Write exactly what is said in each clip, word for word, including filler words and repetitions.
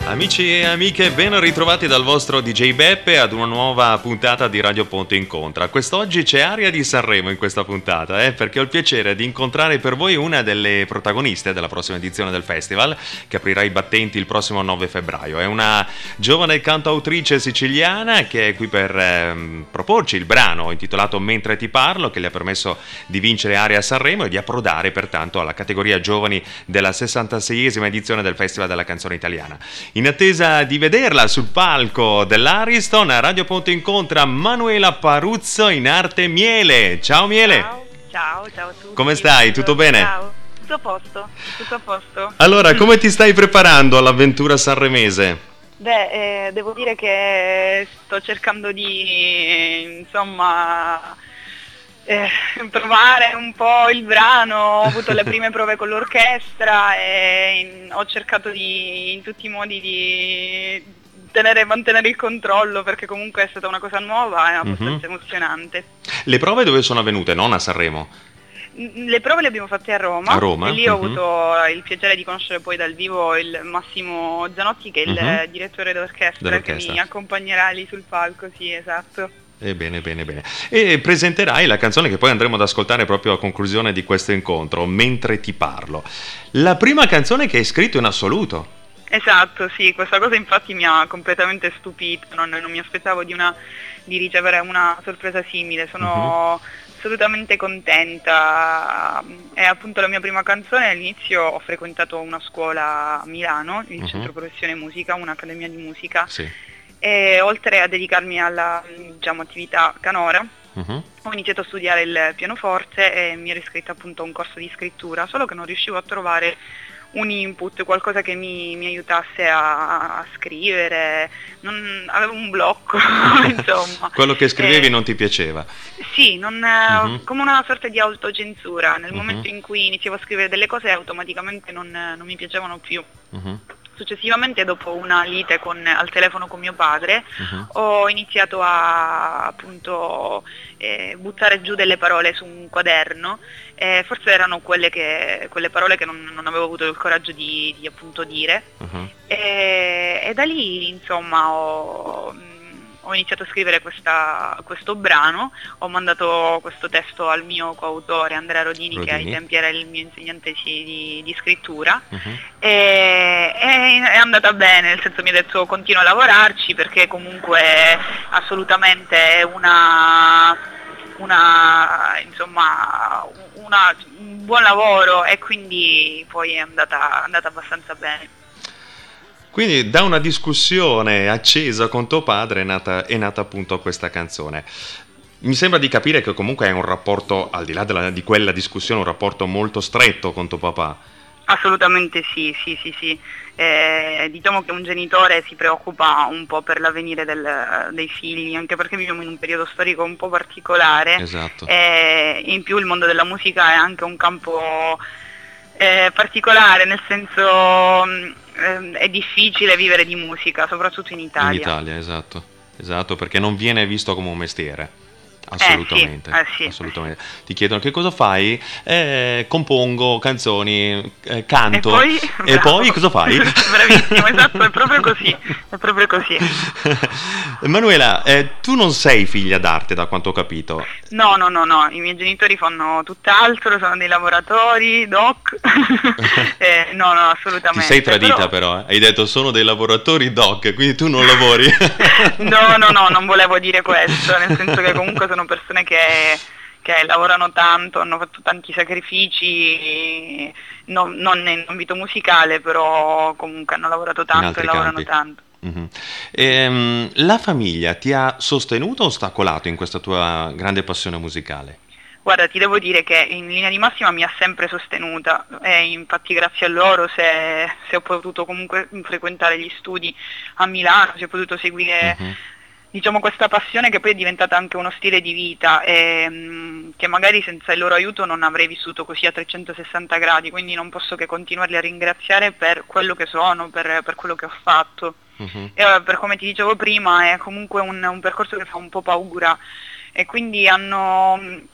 Amici e amiche, ben ritrovati dal vostro D J Beppe ad una nuova puntata di Radio Ponte Incontra. Quest'oggi c'è aria di Sanremo in questa puntata, eh, perché ho il piacere di incontrare per voi una delle protagoniste della prossima edizione del festival, che aprirà i battenti il prossimo nove febbraio. È una giovane cantautrice siciliana che è qui per ehm, proporci il brano intitolato Mentre ti parlo, che le ha permesso di vincere Aria a Sanremo e di approdare pertanto alla categoria giovani della sessantaseiesima edizione del Festival della Canzone Italiana. In attesa di vederla sul palco dell'Ariston, a Radio Ponte incontra Manuela Paruzzo in arte Miele. Ciao Miele! Ciao, ciao, ciao a tutti. Come stai? Tutto bene? Ciao, tutto a posto, tutto a posto. Allora, come ti stai preparando all'avventura sanremese? Beh, eh, devo dire che sto cercando di, insomma, eh, provare un po' il brano. Ho avuto le prime prove con l'orchestra e in- ho cercato di, in tutti i modi di tenere, mantenere il controllo, perché comunque è stata una cosa nuova e abbastanza Mhm. emozionante. Le prove dove sono avvenute? Non a Sanremo? Le prove le abbiamo fatte a Roma, A Roma? e lì ho Mhm. avuto il piacere di conoscere poi dal vivo il Massimo Zanotti, che è il Mhm. eh, direttore d'orchestra, che Dell'orchestra. mi accompagnerà lì sul palco, sì, esatto. Eh, bene, bene, bene. E presenterai la canzone che poi andremo ad ascoltare proprio a conclusione di questo incontro, Mentre ti parlo. La prima canzone che hai scritto in assoluto. Esatto, sì, questa cosa infatti mi ha completamente stupito, non, non mi aspettavo di, una, di ricevere una sorpresa simile, sono assolutamente contenta. È appunto la mia prima canzone. All'inizio ho frequentato una scuola a Milano, il Mhm. Centro Professione Musica, un'accademia di musica, Sì. e oltre a dedicarmi alla, diciamo, attività canora, Mhm. ho iniziato a studiare il pianoforte e mi ero iscritta appunto a un corso di scrittura, solo che non riuscivo a trovare un input, qualcosa che mi, mi aiutasse a, a scrivere. Non, avevo un blocco, insomma. Quello che scrivevi Eh, non ti piaceva. sì, non, Mhm. come una sorta di autocensura. Nel Mhm. momento in cui iniziavo a scrivere delle cose automaticamente non, non mi piacevano più. Mhm. Successivamente, dopo una lite con, al telefono con mio padre, Mhm. ho iniziato a appunto eh, buttare giù delle parole su un quaderno, e forse erano quelle, che, quelle parole che non, non avevo avuto il coraggio di, di appunto dire, Mhm. e, e da lì insomma ho, ho iniziato a scrivere questa- questo brano. Ho mandato questo testo al mio coautore Andrea Rodini, che ai Rodini. tempi era il mio insegnante di, di- di scrittura, Mhm. e, e è andata bene, nel senso mi ha detto continua a lavorarci, perché comunque assolutamente è una, una insomma una- un buon lavoro, e quindi poi è andata, andata abbastanza bene. Quindi da una discussione accesa con tuo padre è nata, è nata appunto questa canzone. Mi sembra di capire che comunque è un rapporto, al di là della- di quella discussione, un rapporto molto stretto con tuo papà. Assolutamente sì, sì, sì, sì. Eh, diciamo che un genitore si preoccupa un po' per l'avvenire del- dei figli, anche perché viviamo in un periodo storico un po' particolare, Esatto. e in più il mondo della musica è anche un campo eh, particolare, nel senso mh, ehm, è difficile vivere di musica, soprattutto in In Italia. Italia, esatto. Esatto, perché non viene visto come un mestiere. Eh sì, Assolutamente, eh sì, assolutamente. Ti chiedono che cosa fai? Eh, compongo canzoni, eh, E canto. poi, E bravo. poi cosa fai? Bravissimo, esatto, è proprio così, è proprio così. Manuela, eh, tu non sei figlia d'arte, da quanto ho capito. No, no, no, no, i miei genitori fanno tutt'altro, sono dei lavoratori, doc. Eh, no, no, Ti assolutamente. sei tradita Però- però, eh. Hai detto sono dei lavoratori doc, quindi tu non lavori. No, no, no, non volevo dire questo, nel senso che comunque sono persone che, che lavorano tanto, hanno fatto tanti sacrifici, non, non in ambito musicale, però comunque hanno lavorato tanto e altri lavorano campi. tanto. Mhm. Ehm, la famiglia ti ha sostenuto o ostacolato in questa tua grande passione musicale? Guarda, ti devo dire che in linea di massima mi ha sempre sostenuta, e infatti grazie a loro se, se ho potuto comunque frequentare gli studi a Milano, se ho potuto seguire Mhm. diciamo questa passione, che poi è diventata anche uno stile di vita, e, mh, che magari senza il loro aiuto non avrei vissuto così a trecentosessanta gradi, quindi non posso che continuarli a ringraziare per quello che sono, per, per quello che ho fatto. Mhm. E eh, per come ti dicevo prima è comunque un, un percorso che fa un po' paura, e quindi hanno,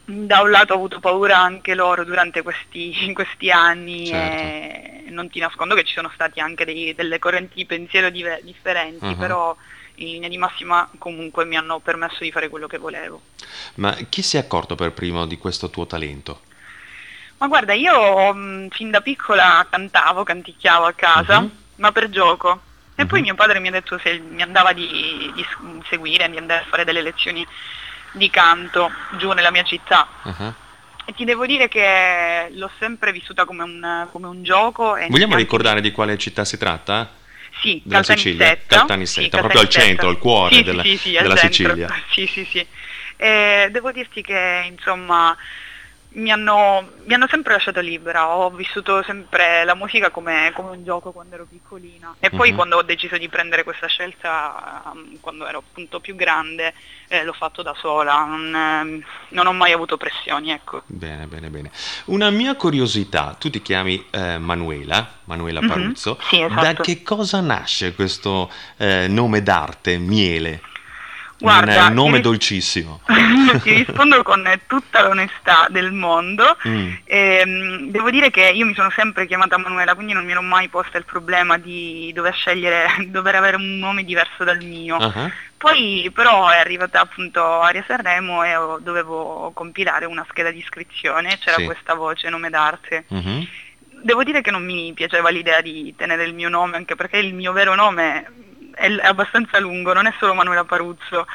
da un lato ho avuto paura anche loro durante questi, in questi anni, Certo. e non ti nascondo che ci sono stati anche dei- delle correnti di pensiero dive- differenti, Uh-huh. però in linea di massima comunque mi hanno permesso di fare quello che volevo. Ma chi si è accorto per primo di questo tuo talento? Ma guarda, io mh, fin da piccola cantavo, canticchiavo a casa, Mhm. ma per gioco. E poi Mhm. mio padre mi ha detto se mi andava di, di s- seguire, di andare a fare delle lezioni di canto giù nella mia città. Uh-huh. E ti devo dire che l'ho sempre vissuta come un, come un gioco. E Vogliamo neanche- ricordare di quale città si tratta? Sì, Della Sicilia? Caltanissetta. Caltanissetta, Sì, proprio al Caltanissetta. centro, al cuore Sì, sì, della- sì, sì, al della centro. Sicilia. Sì, sì, sì. E devo dirti che insomma mi hanno, mi hanno sempre lasciato libera, ho vissuto sempre la musica come, come un gioco quando ero piccolina e poi Mhm. quando ho deciso di prendere questa scelta, um, quando ero appunto più grande, eh, l'ho fatto da sola, non, ehm, non ho mai avuto pressioni, ecco. Bene, bene, bene. Una mia curiosità, tu ti chiami eh, Manuela, Manuela Mhm. Paruzzo. Sì, Da esatto. che cosa nasce questo eh, nome d'arte, Miele? Guarda, Un nome ti ris- dolcissimo. ti rispondo con tutta l'onestà del mondo. Mm. Ehm, devo dire che io mi sono sempre chiamata Manuela, quindi non mi ero mai posta il problema di dover scegliere, dover avere un nome diverso dal mio. Ah, Poi però è arrivata appunto Aria Sanremo e ho- dovevo compilare una scheda di iscrizione, c'era Sì. questa voce, nome d'arte. mhm. Devo dire che non mi piaceva l'idea di tenere il mio nome, anche perché il mio vero nome è, è abbastanza lungo, non è solo Manuela Paruzzo.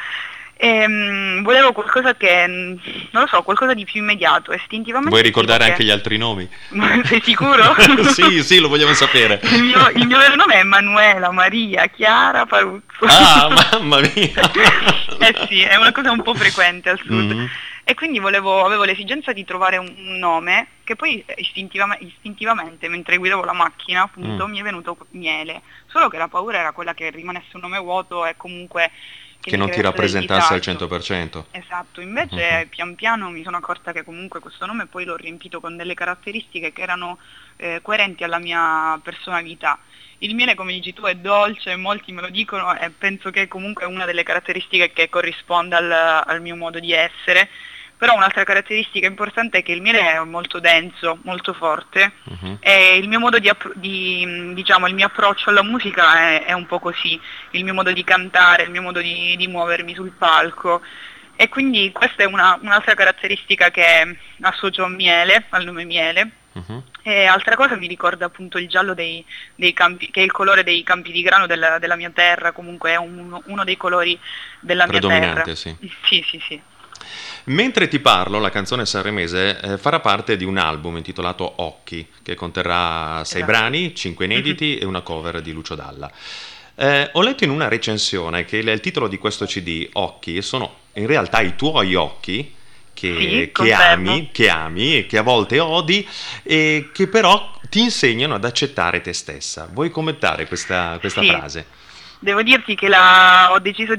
Ehm, volevo qualcosa che, mm, non lo so, qualcosa di più immediato, istintivamente. Vuoi ricordare dico anche che- gli altri nomi? Sei sicuro? Sì, sì, lo vogliamo sapere. Il mio, il mio vero nome è Emanuela Maria Chiara Paruzzo. Ah, mamma mia! Eh sì, è una cosa un po' frequente al sud. Mhm. E quindi volevo, avevo l'esigenza di trovare un, un nome che poi istintivame- istintivamente, mentre guidavo la macchina, appunto, Mm. mi è venuto Miele. Solo che la paura era quella che rimanesse un nome vuoto e comunque Che mi non ti creasse del rappresentasse al disagio. cento per cento. Esatto, invece pian piano mi sono accorta che comunque questo nome poi l'ho riempito con delle caratteristiche che erano eh, coerenti alla mia personalità. Il miele, come dici tu, è dolce, molti me lo dicono e penso che comunque è una delle caratteristiche che corrisponde al, al mio modo di essere, però un'altra caratteristica importante è che il miele è molto denso, molto forte Mhm. e il mio modo di, appro- di, diciamo, il mio approccio alla musica è, è un po' così, il mio modo di cantare, il mio modo di, di muovermi sul palco. E quindi questa è una- un'altra caratteristica che associo a miele, al nome miele. Mhm. E altra cosa mi ricorda appunto il giallo dei, dei campi, che è il colore dei campi di grano della, della mia terra, comunque è uno, uno dei colori della mia terra. Predominante, sì. Sì, sì, sì. Mentre ti parlo, la canzone sanremese eh, farà parte di un album intitolato Occhi, che conterrà sei Esatto. brani, cinque inediti e una cover di Lucio Dalla. Eh, ho letto in una recensione che il, il titolo di questo C D, Occhi, sono in realtà i tuoi occhi, che, Sì, che confermo. ami, che ami e che a volte odi, e che però ti insegnano ad accettare te stessa. Vuoi commentare questa, questa Sì. frase? Devo dirti che la- ho deciso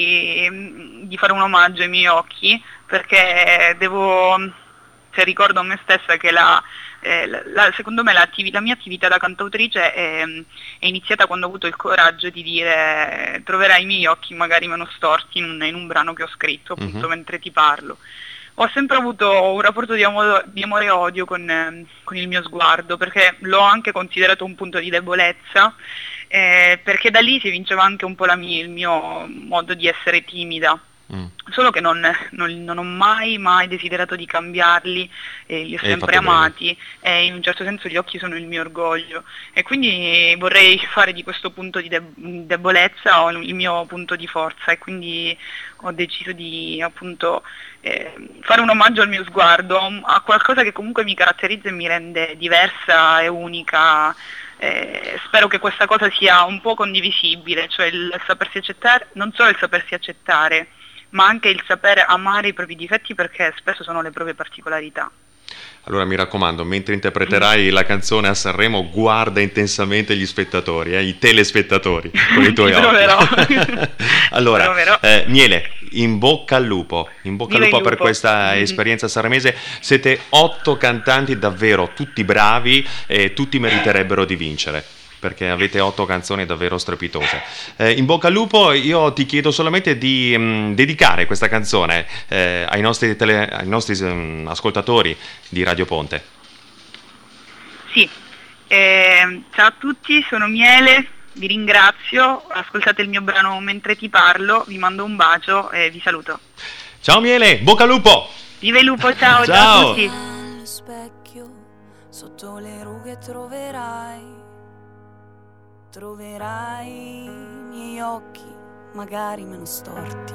di, di fare un omaggio ai miei occhi perché devo, cioè, ricordo a me stessa che la, eh, la- la- secondo me l'attivi- la mia attività da cantautrice è, è iniziata quando ho avuto il coraggio di dire troverai i miei occhi magari meno storti in un, in un brano che ho scritto appunto Mhm. mentre ti parlo. Ho sempre avuto un rapporto di amore, di amore e odio con, ehm, con il mio sguardo, perché l'ho anche considerato un punto di debolezza, eh, perché da lì si vinceva anche un po' la mia- il mio modo di essere timida. Mm. Solo che non, non- non ho mai, mai desiderato di cambiarli, eh, li ho E hai sempre fatto bene. amati e in un certo senso gli occhi sono il mio orgoglio e quindi vorrei fare di questo punto di de- debolezza il mio punto di forza e quindi ho deciso di appunto eh, fare un omaggio al mio sguardo, a qualcosa che comunque mi caratterizza e mi rende diversa e unica. Eh, spero che questa cosa sia un po' condivisibile, cioè il sapersi accettare, non solo il sapersi accettare, ma anche il sapere amare i propri difetti perché spesso sono le proprie particolarità. Allora mi raccomando, mentre interpreterai la canzone a Sanremo, guarda intensamente gli spettatori, eh, i telespettatori, con i tuoi Ci occhi. proverò. Allora, Proverò. eh, Miele, in bocca al lupo, in bocca al Viva lupo il per lupo. questa Mm. esperienza sanremese. Siete otto cantanti davvero, tutti bravi e tutti meriterebbero di vincere. perché avete otto canzoni davvero strepitose. Eh, in bocca al lupo. Io ti chiedo solamente di mh, dedicare questa canzone eh, ai nostri, tele, ai nostri um, ascoltatori di Radio Ponte. Sì, eh, ciao a tutti, sono Miele, vi ringrazio, ascoltate il mio brano Mentre ti parlo, vi mando un bacio e vi saluto. Ciao Miele, bocca al lupo! Viva il lupo, ciao, ciao, ciao a tutti! Allo specchio, sotto le rughe troverai, troverai i miei occhi, magari meno storti,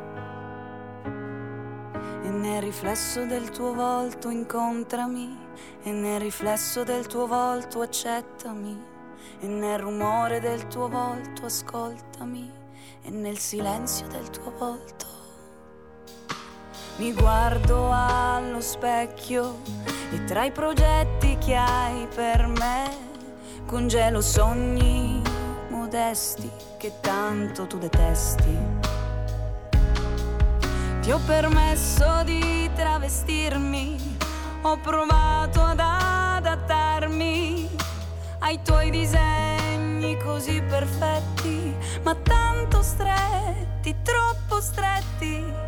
e nel riflesso del tuo volto incontrami, e nel riflesso del tuo volto accettami, e nel rumore del tuo volto ascoltami, e nel silenzio del tuo volto mi guardo allo specchio, e tra i progetti che hai per me congelo sogni modesti che tanto tu detesti. Ti ho permesso di travestirmi, ho provato ad adattarmi ai tuoi disegni così perfetti, ma tanto stretti, troppo stretti.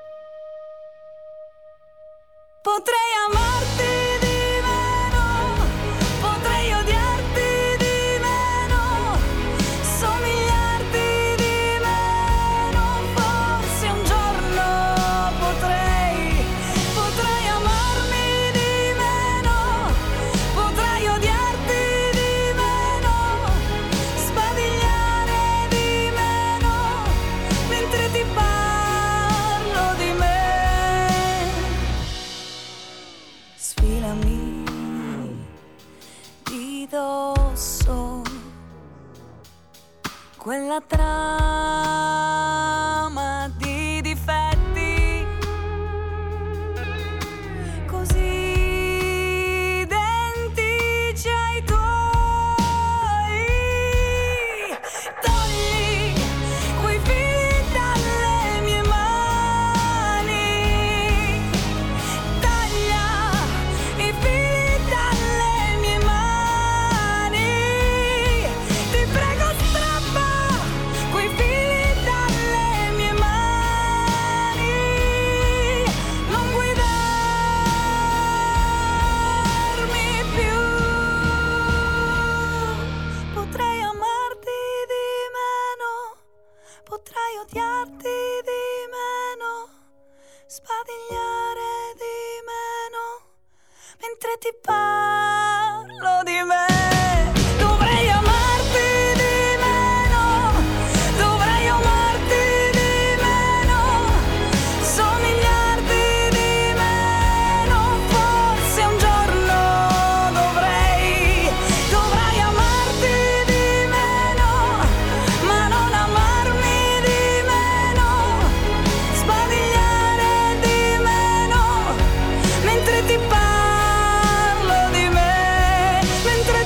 Potrei amarti di meno, potrei odiarti di meno, somigliarti di meno, forse un giorno potrei, potrei amarmi di meno, potrei odiarti di meno, sbadigliare di meno, mentre ti parlo di me. Sfilami di dosso quella trama di difetti così identici ai tuoi. Togli quei fili dalle mie mani, taglia i fili dalle mie mani, ti prego strappa quei fili dalle mie mani, non guidarmi più. Potrei amarti di meno, potrei odiarti di meno, sbadigliare di meno, mentre ti parlo di me. Dovrei amarti di meno, dovrei amarti di meno, somigliarti di meno, forse un giorno dovrei, dovrei amarti di meno, ma non amarmi di meno, sbadigliare di meno, mentre ti parlo di me, mentre